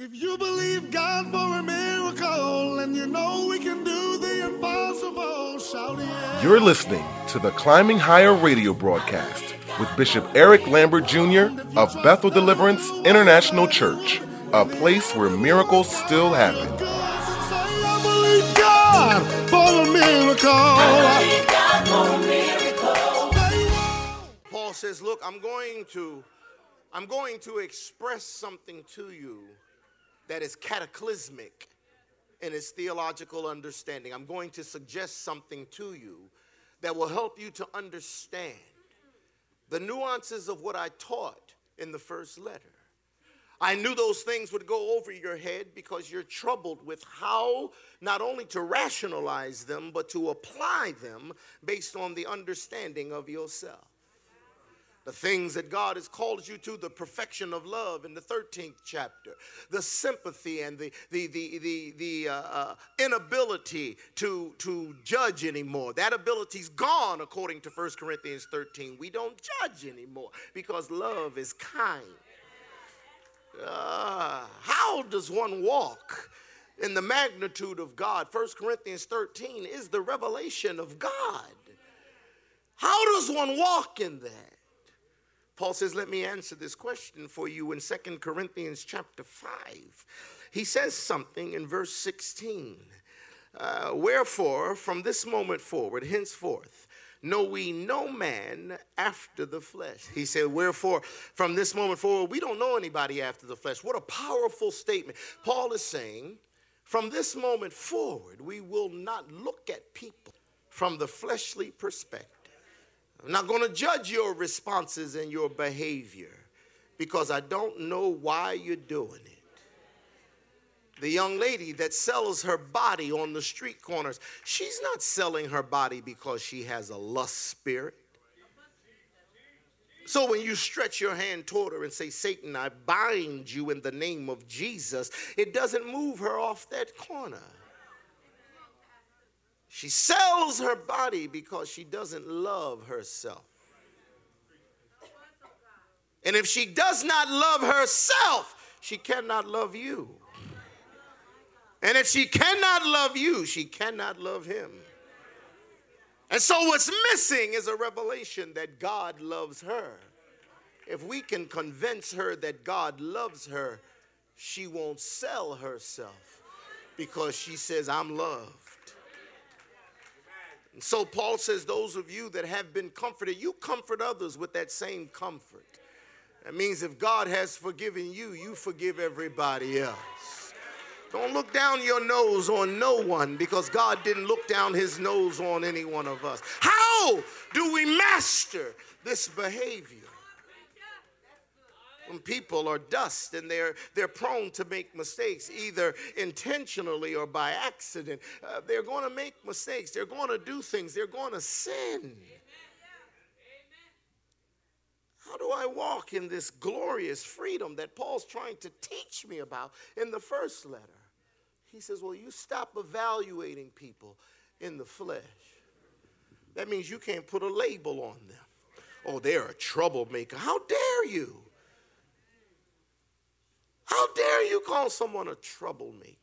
If you believe God for a miracle and you know we can do the impossible, shout it. You're listening to the Climbing Higher radio broadcast with Bishop Eric Lambert Jr. of Bethel Deliverance International Church, a place where miracles still happen. I believe God for a miracle. I believe God for a miracle. Paul says, look, I'm going to express something to you that is cataclysmic in its theological understanding. I'm going to suggest something to you that will help you to understand the nuances of what I taught in the first letter. I knew those things would go over your head because you're troubled with how not only to rationalize them, but to apply them based on the understanding of yourself. The things that God has called you to, the perfection of love in the 13th chapter, the sympathy and the inability to judge anymore. That ability's gone according to 1 Corinthians 13. We don't judge anymore because love is kind. How does one walk in the magnitude of God? 1 Corinthians 13 is the revelation of God. How does one walk in that? Paul says, let me answer this question for you in 2 Corinthians chapter 5. He says something in verse 16. Wherefore, from this moment forward, henceforth, know we no man after the flesh. He said, wherefore, from this moment forward, we don't know anybody after the flesh. What a powerful statement. Paul is saying, from this moment forward, we will not look at people from the fleshly perspective. I'm not going to judge your responses and your behavior because I don't know why you're doing it. The young lady that sells her body on the street corners, she's not selling her body because she has a lust spirit. So when you stretch your hand toward her and say, Satan, I bind you in the name of Jesus, it doesn't move her off that corner. She sells her body because she doesn't love herself. And if she does not love herself, she cannot love you. And if she cannot love you, she cannot love him. And so what's missing is a revelation that God loves her. If we can convince her that God loves her, she won't sell herself because she says, I'm loved. And so Paul says, those of you that have been comforted, you comfort others with that same comfort. That means if God has forgiven you, you forgive everybody else. Don't look down your nose on no one because God didn't look down his nose on any one of us. How do we master this behavior? When people are dust and they're prone to make mistakes, either intentionally or by accident, they're going to make mistakes. They're going to do things. They're going to sin. How do I walk in this glorious freedom that Paul's trying to teach me about in the first letter? He says, well, you stop evaluating people in the flesh. That means you can't put a label on them. Oh, they're a troublemaker. How dare you? How dare you call someone a troublemaker?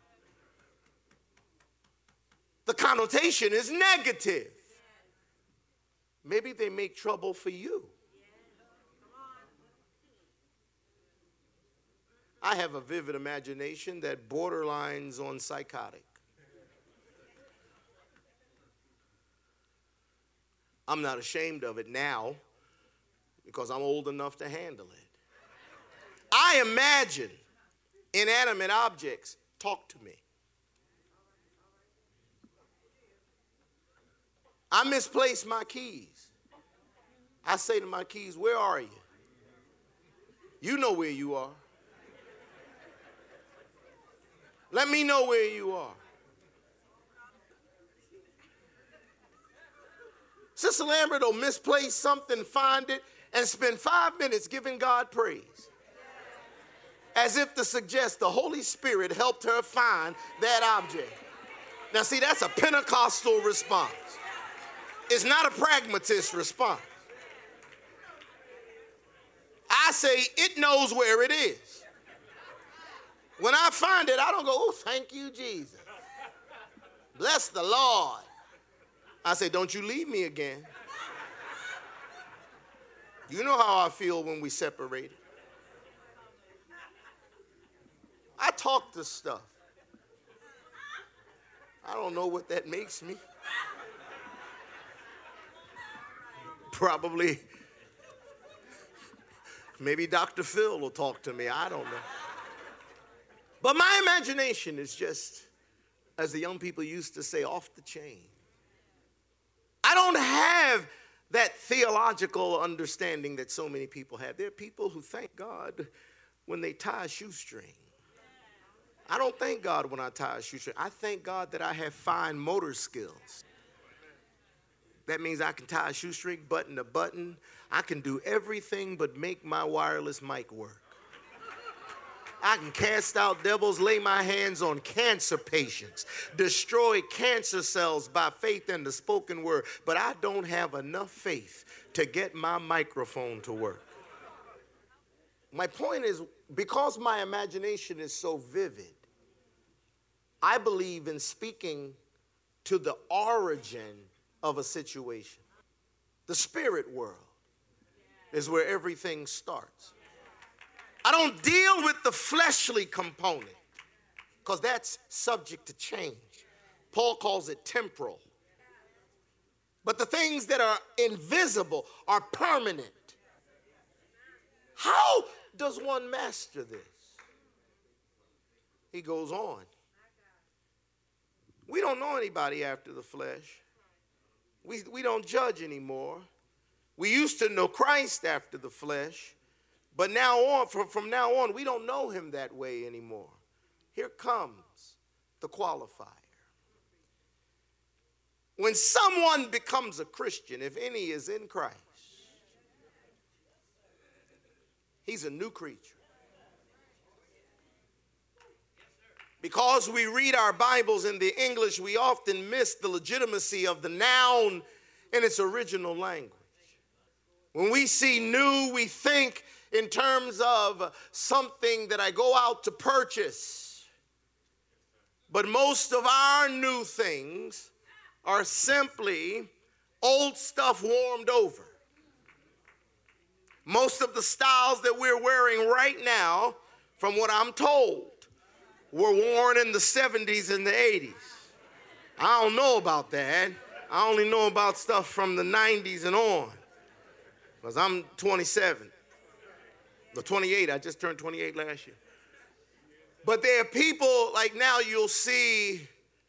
The connotation is negative. Maybe they make trouble for you. I have a vivid imagination that borderlines on psychotic. I'm not ashamed of it now because I'm old enough to handle it. I imagine inanimate objects talk to me. I misplaced my keys. I say to my keys, where are you? You know where you are. Let me know where you are. Sister Lambert will misplace something, find it, and spend 5 minutes giving God praise. As if to suggest the Holy Spirit helped her find that object. Now see, that's a Pentecostal response. It's not a pragmatist response. I say it knows where it is. When I find it, I don't go, oh, thank you, Jesus. Bless the Lord. I say, don't you leave me again. You know how I feel when we separated. I talk this stuff. I don't know what that makes me. Probably, maybe Dr. Phil will talk to me. I don't know. But my imagination is just, as the young people used to say, off the chain. I don't have that theological understanding that so many people have. There are people who thank God when they tie a shoestring. I don't thank God when I tie a shoestring. I thank God that I have fine motor skills. That means I can tie a shoestring, button a button. I can do everything but make my wireless mic work. I can cast out devils, lay my hands on cancer patients, destroy cancer cells by faith in the spoken word, but I don't have enough faith to get my microphone to work. My point is, because my imagination is so vivid, I believe in speaking to the origin of a situation. The spirit world is where everything starts. I don't deal with the fleshly component because that's subject to change. Paul calls it temporal. But the things that are invisible are permanent. How does one master this? He goes on. We don't know anybody after the flesh. We don't judge anymore. We used to know Christ after the flesh, but now on, from now on, we don't know him that way anymore. Here comes the qualifier. When someone becomes a Christian, if any is in Christ, he's a new creature. Because we read our Bibles in the English, we often miss the legitimacy of the noun in its original language. When we see new, we think in terms of something that I go out to purchase. But most of our new things are simply old stuff warmed over. Most of the styles that we're wearing right now, from what I'm told, were worn in the 70s and the 80s. I don't know about that. I only know about stuff from the 90s and on, because I'm 27. The 28, I just turned 28 last year. But there are people, like now you'll see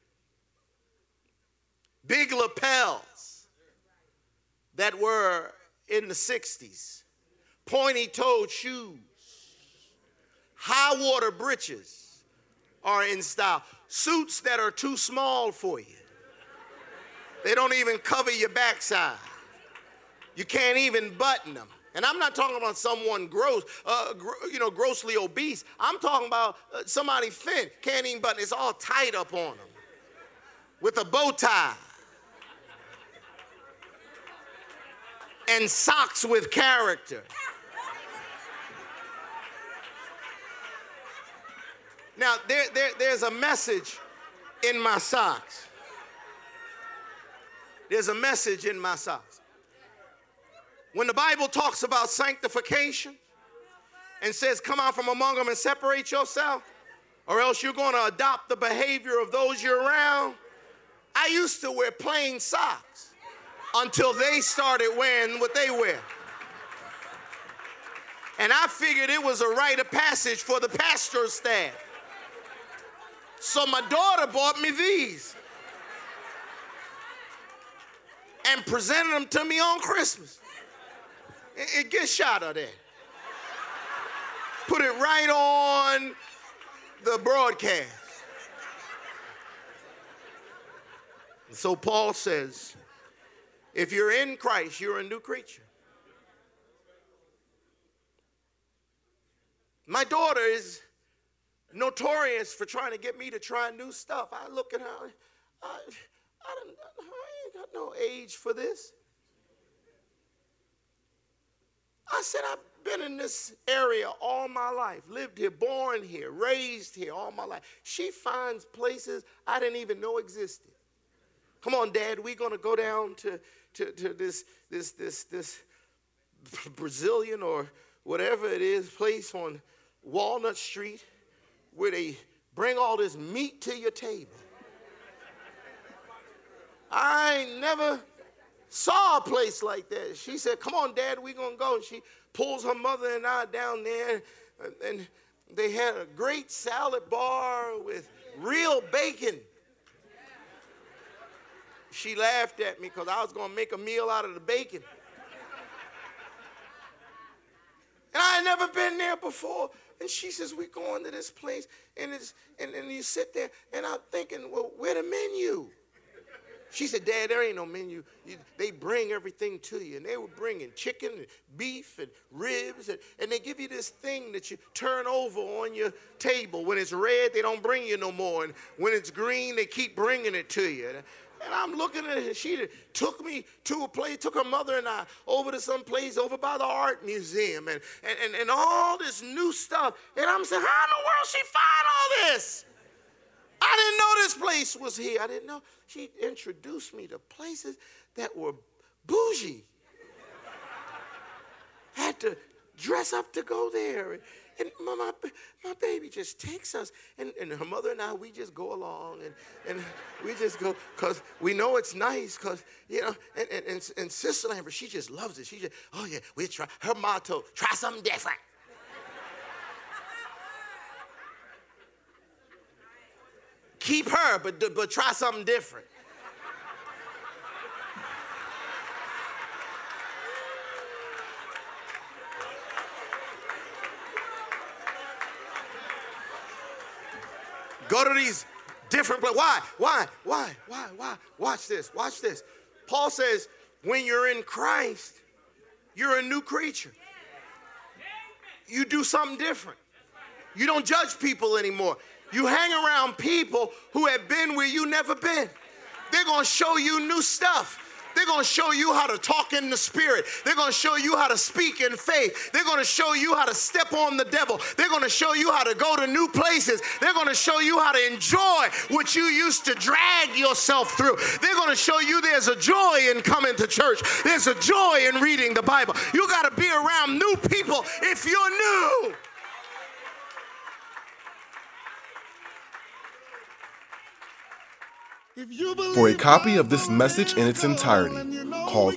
big lapels that were in the 60s, pointy-toed shoes, high-water breeches are in style. Suits that are too small for you. They don't even cover your backside. You can't even button them. And I'm not talking about someone grossly obese. I'm talking about somebody thin, can't even button. It's all tight up on them with a bow tie and socks with character. Now, there's a message in my socks. There's a message in my socks. When the Bible talks about sanctification and says, come out from among them and separate yourself, or else you're going to adopt the behavior of those you're around, I used to wear plain socks until they started wearing what they wear. And I figured it was a rite of passage for the pastor's staff. So my daughter bought me these and presented them to me on Christmas. It gets shot of that. Put it right on the broadcast. And so Paul says, if you're in Christ, you're a new creature. My daughter is notorious for trying to get me to try new stuff. I look at her, I ain't got no age for this. I said, been in this area all my life, lived here, born here, raised here all my life. She finds places I didn't even know existed. Come on, Dad, we're going to go down to this Brazilian or whatever it is place on Walnut Street where they bring all this meat to your table. I never saw a place like that. She said, come on, Dad, we're going to go. And she pulls her mother and I down there, and they had a great salad bar with real bacon. She laughed at me because I was going to make a meal out of the bacon. And I had never been there before. And she says, we're going to this place, and you sit there, and I'm thinking, well, where the menu? She said, Dad, there ain't no menu. They bring everything to you. And they were bringing chicken and beef and ribs. And they give you this thing that you turn over on your table. When it's red, they don't bring you no more. And when it's green, they keep bringing it to you. And I'm looking at it. She took me to a place, took her mother and I over to some place over by the art museum. And all this new stuff. And I'm saying, how in the world she find all this? I didn't know this place was here. I didn't know. She introduced me to places that were bougie. Had to dress up to go there. And my baby just takes us. And her mother and I, we just go along. And we just go because we know it's nice. Because, you know, and Sister Lambert, she just loves it. She just, oh, yeah, we try. Her motto, try something different. Keep her, but try something different. Go to these different places. Why? Watch this. Paul says, when you're in Christ, you're a new creature. You do something different. You don't judge people anymore. You hang around people who have been where you never been. They're going to show you new stuff. They're going to show you how to talk in the spirit. They're going to show you how to speak in faith. They're going to show you how to step on the devil. They're going to show you how to go to new places. They're going to show you how to enjoy what you used to drag yourself through. They're going to show you there's a joy in coming to church. There's a joy in reading the Bible. You got to be around new people if you're new. For a copy of this message in its entirety, call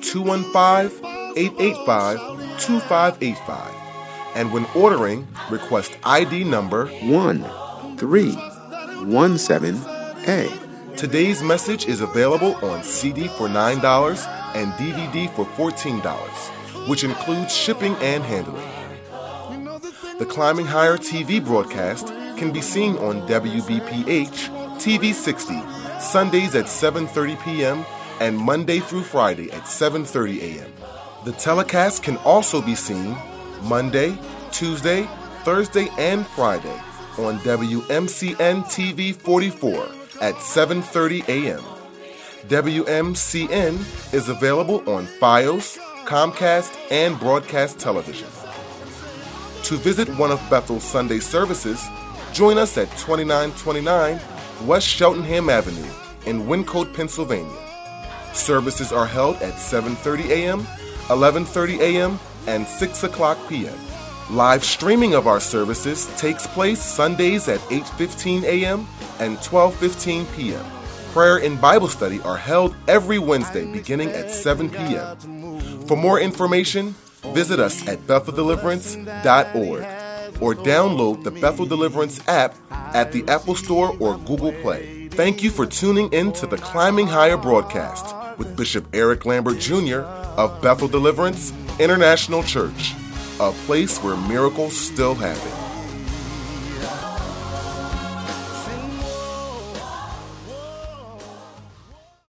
215-885-2585. And when ordering, request ID number 1317A. Today's message is available on CD for $9 and DVD for $14, which includes shipping and handling. The Climbing Higher TV broadcast can be seen on WBPH TV 60, Sundays at 7:30 p.m. and Monday through Friday at 7:30 a.m. The telecast can also be seen Monday, Tuesday, Thursday, and Friday on WMCN TV 44 at 7:30 a.m. WMCN is available on Fios, Comcast, and Broadcast Television. To visit one of Bethel's Sunday services, join us at 2929 West Cheltenham Avenue in Wyncote, Pennsylvania. Services are held at 7:30 a.m., 11:30 a.m., and 6 o'clock p.m. Live streaming of our services takes place Sundays at 8:15 a.m. and 12:15 p.m. Prayer and Bible study are held every Wednesday beginning at 7 p.m. For more information, visit us at BethelDeliverance.org or download the Bethel Deliverance app at the Apple Store or Google Play. Thank you for tuning in to the Climbing Higher broadcast with Bishop Eric Lambert Jr. of Bethel Deliverance International Church, a place where miracles still happen.